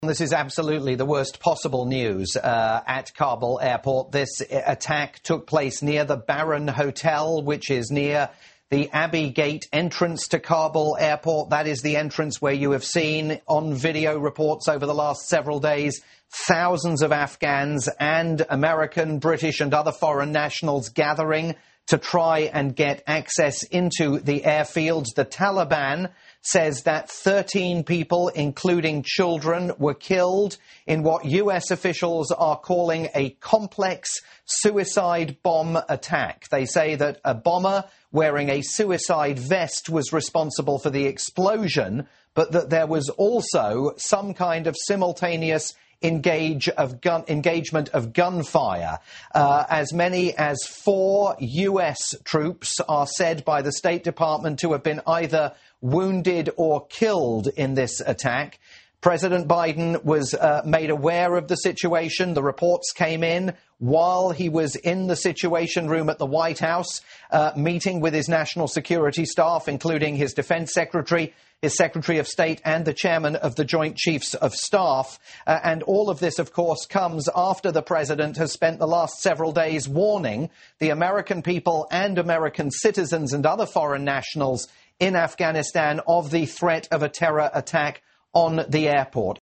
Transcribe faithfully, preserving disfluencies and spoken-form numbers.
This is absolutely the worst possible news uh, at Kabul airport. This attack took place near the Baron Hotel, which is near the Abbey Gate entrance to Kabul airport. That is the entrance where you have seen on video reports over the last several days thousands of Afghans and American, British and other foreign nationals gathering to try and get access into the airfields. The Taliban says that thirteen people, including children, were killed in what U S officials are calling a complex suicide bomb attack. They say that a bomber wearing a suicide vest was responsible for the explosion, but that there was also some kind of simultaneous engage of gun, engagement of gunfire. Uh, as many as four U S troops are said by the State Department to have been either wounded or killed in this attack. President Biden was uh, made aware of the situation. The reports came in while he was in the Situation Room at the White House, uh, meeting with his national security staff, including his defense secretary, his Secretary of State and the chairman of the Joint Chiefs of Staff. Uh, and all of this, of course, comes after the president has spent the last several days warning the American people and American citizens and other foreign nationals in Afghanistan of the threat of a terror attack on the airport.